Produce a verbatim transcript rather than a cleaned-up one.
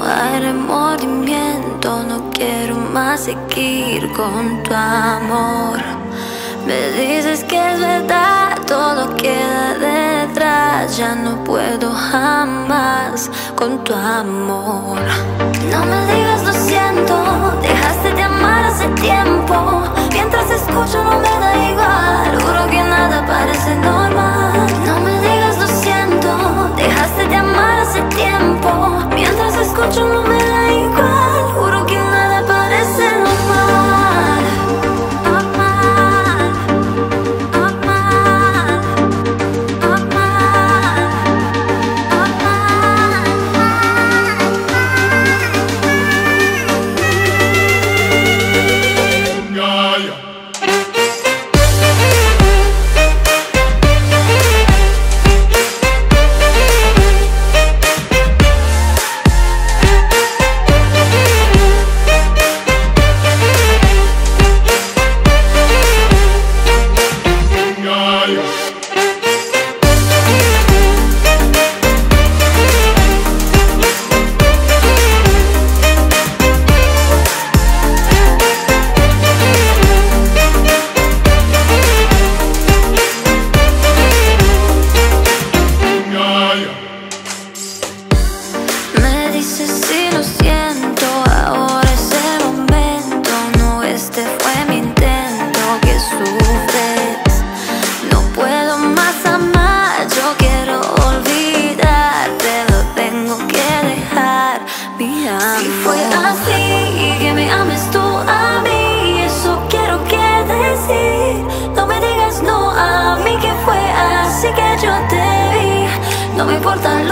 hay remordimiento, no quiero más seguir con tu amor. Me dices que es verdad, todo queda detrás. Ya no puedo jamás con tu amor. No me digas lo siento, dejaste de amar hace tiempo. Mientras escucho no me da igual, juro que nada parece normal. No me digas lo siento, dejaste de amar hace tiempo. Mientras escucho no me da igual, juro que nada parece normal. Normal, normal, normal, Yeah, yeah. Me dices sí lo siento, ahora es el momento. No, este fue mi intento, que sufres. No puedo más amar, yo quiero olvidarte, lo tengo que dejar, mi amor. Si fue así, que me ames tú a mí, eso quiero que decir. No me digas no a mí, que fue así que yo te vi. No me importa